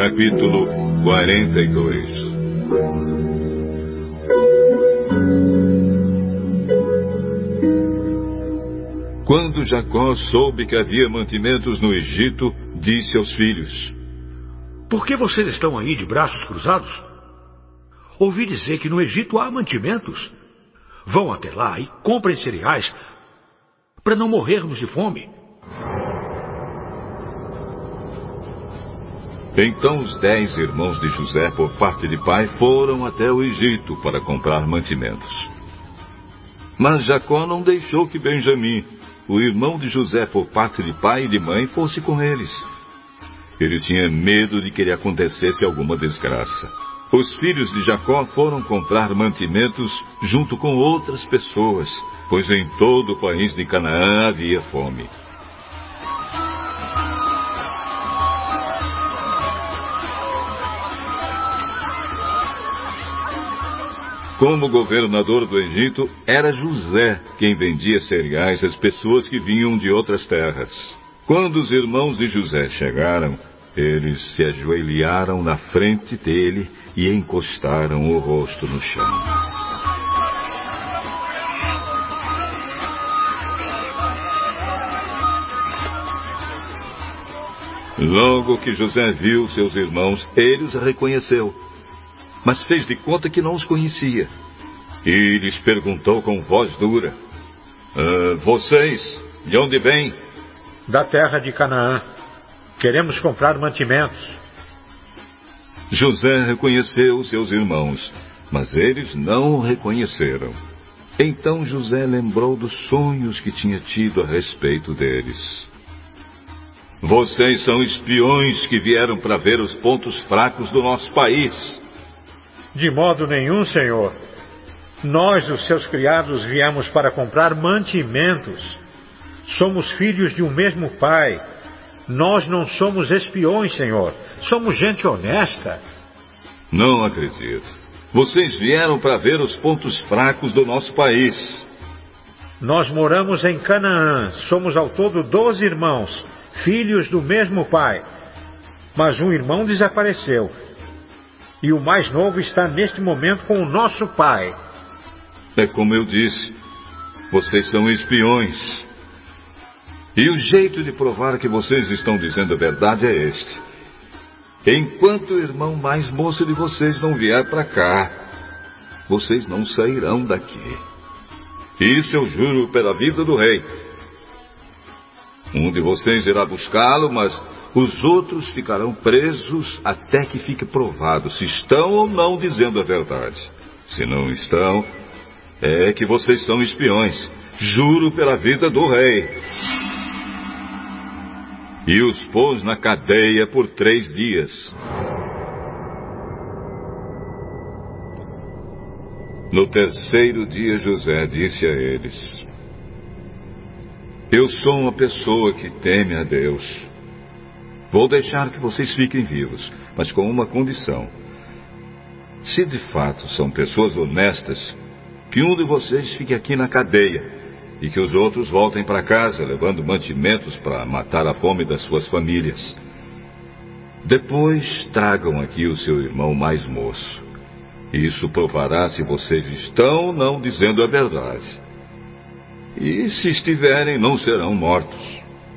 Capítulo 42. Quando Jacó soube que havia mantimentos no Egito, disse aos filhos: Por que vocês estão aí de braços cruzados? Ouvi dizer que no Egito há mantimentos. Vão até lá e comprem cereais para não morrermos de fome. Então os 10 irmãos de José, por parte de pai, foram até o Egito para comprar mantimentos. Mas Jacó não deixou que Benjamim, o irmão de José por parte de pai e de mãe, fosse com eles. Ele tinha medo de que lhe acontecesse alguma desgraça. Os filhos de Jacó foram comprar mantimentos junto com outras pessoas, pois em todo o país de Canaã havia fome. Como governador do Egito, era José quem vendia cereais às pessoas que vinham de outras terras. Quando os irmãos de José chegaram, eles se ajoelharam na frente dele e encostaram o rosto no chão. Logo que José viu seus irmãos, ele os reconheceu, mas fez de conta que não os conhecia. E lhes perguntou com voz dura: Vocês, de onde vêm? Da terra de Canaã. Queremos comprar mantimentos. José reconheceu seus irmãos, mas eles não o reconheceram. Então José lembrou dos sonhos que tinha tido a respeito deles. Vocês são espiões que vieram para ver os pontos fracos do nosso país. De modo nenhum, senhor. Nós, os seus criados, viemos para comprar mantimentos. Somos filhos de um mesmo pai. Nós não somos espiões, senhor. Somos gente honesta. Não acredito. Vocês vieram para ver os pontos fracos do nosso país. Nós moramos em Canaã. Somos ao todo 12 irmãos, filhos do mesmo pai. Mas um irmão desapareceu. E o mais novo está neste momento com o nosso pai. É como eu disse, vocês são espiões. E o jeito de provar que vocês estão dizendo a verdade é este: enquanto o irmão mais moço de vocês não vier para cá, vocês não sairão daqui. Isso eu juro pela vida do rei. Um de vocês irá buscá-lo, mas os outros ficarão presos até que fique provado se estão ou não dizendo a verdade. Se não estão, é que vocês são espiões. Juro pela vida do rei. E os pôs na cadeia por 3 dias. No 3º dia, José disse a eles: Eu sou uma pessoa que teme a Deus. Vou deixar que vocês fiquem vivos, mas com uma condição. Se de fato são pessoas honestas, que um de vocês fique aqui na cadeia e que os outros voltem para casa levando mantimentos para matar a fome das suas famílias. Depois tragam aqui o seu irmão mais moço. Isso provará se vocês estão ou não dizendo a verdade. E se estiverem, não serão mortos.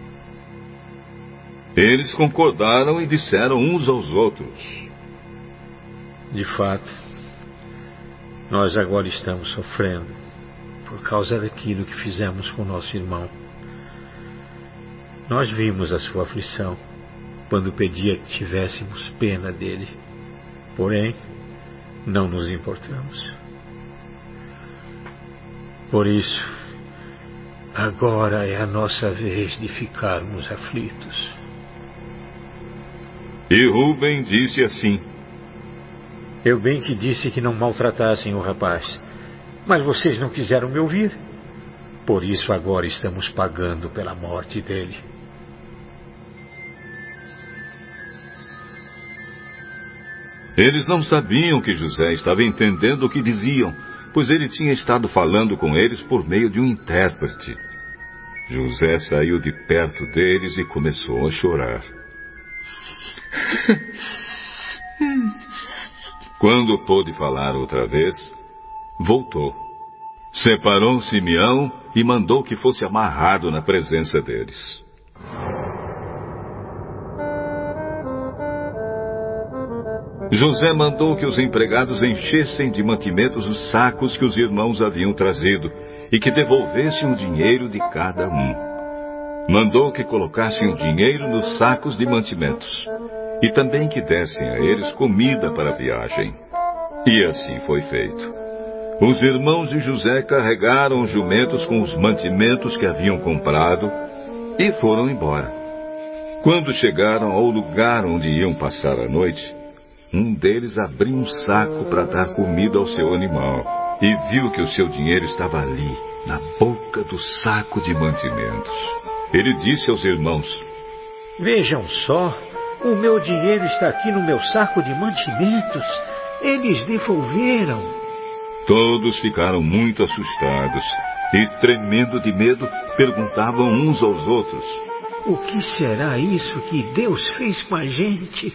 Eles concordaram e disseram uns aos outros: De fato, nós agora estamos sofrendo por causa daquilo que fizemos com nosso irmão. Nós vimos a sua aflição quando pedia que tivéssemos pena dele. Porém, não nos importamos. Por isso, agora é a nossa vez de ficarmos aflitos. E Rúben disse assim: Eu bem que disse que não maltratassem o rapaz, mas vocês não quiseram me ouvir. Por isso agora estamos pagando pela morte dele. Eles não sabiam que José estava entendendo o que diziam, pois ele tinha estado falando com eles por meio de um intérprete. José saiu de perto deles e começou a chorar. Quando pôde falar outra vez, voltou. Separou Simeão e mandou que fosse amarrado na presença deles. José mandou que os empregados enchessem de mantimentos os sacos que os irmãos haviam trazido e que devolvessem o dinheiro de cada um. Mandou que colocassem o dinheiro nos sacos de mantimentos e também que dessem a eles comida para a viagem. E assim foi feito. Os irmãos de José carregaram os jumentos com os mantimentos que haviam comprado e foram embora. Quando chegaram ao lugar onde iam passar a noite, um deles abriu um saco para dar comida ao seu animal e viu que o seu dinheiro estava ali, na boca do saco de mantimentos. Ele disse aos irmãos: Vejam só, o meu dinheiro está aqui no meu saco de mantimentos. Eles devolveram. Todos ficaram muito assustados e, tremendo de medo, perguntavam uns aos outros: O que será isso que Deus fez com a gente?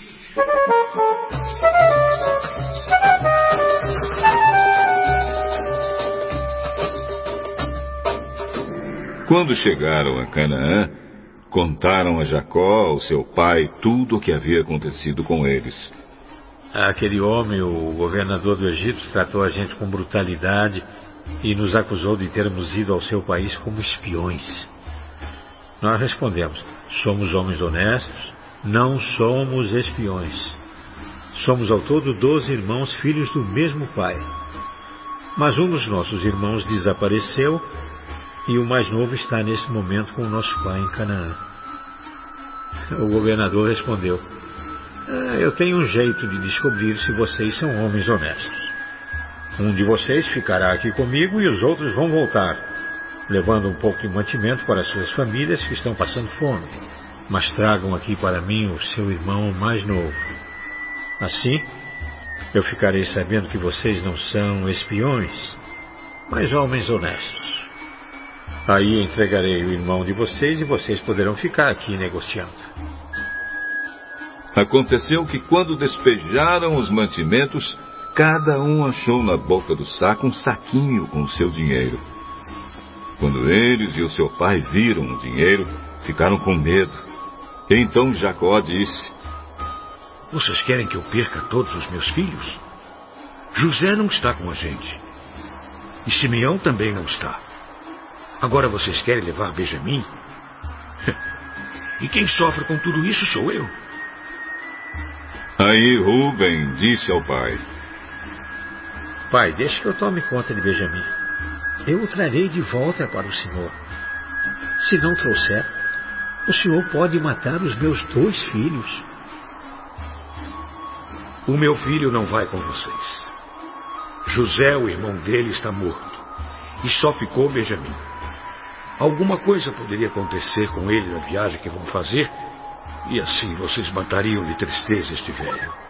Quando chegaram a Canaã, contaram a Jacó, o seu pai, tudo o que havia acontecido com eles. Aquele homem, o governador do Egito, tratou a gente com brutalidade e nos acusou de termos ido ao seu país como espiões. Nós respondemos: somos homens honestos, não somos espiões. Somos ao todo 12 irmãos, filhos do mesmo pai. Mas um dos nossos irmãos desapareceu e o mais novo está nesse momento com o nosso pai em Canaã. O governador respondeu: eu tenho um jeito de descobrir se vocês são homens honestos. Um de vocês ficará aqui comigo e os outros vão voltar, levando um pouco de mantimento para suas famílias que estão passando fome. Mas tragam aqui para mim o seu irmão mais novo. Assim, eu ficarei sabendo que vocês não são espiões, mas homens honestos. Aí entregarei o irmão de vocês e vocês poderão ficar aqui negociando. Aconteceu que quando despejaram os mantimentos, cada um achou na boca do saco um saquinho com o seu dinheiro. Quando eles e o seu pai viram o dinheiro, ficaram com medo. Então Jacó disse: Vocês querem que eu perca todos os meus filhos? José não está com a gente. E Simeão também não está. Agora vocês querem levar Benjamim? E quem sofre com tudo isso sou eu. Aí Rúben disse ao pai: Pai, deixe que eu tome conta de Benjamim. Eu o trarei de volta para o senhor. Se não trouxer, o senhor pode matar os meus 2 filhos. O meu filho não vai com vocês. José, o irmão dele, está morto. E só ficou Benjamim. Alguma coisa poderia acontecer com ele na viagem que vão fazer, e assim vocês matariam de tristeza este velho.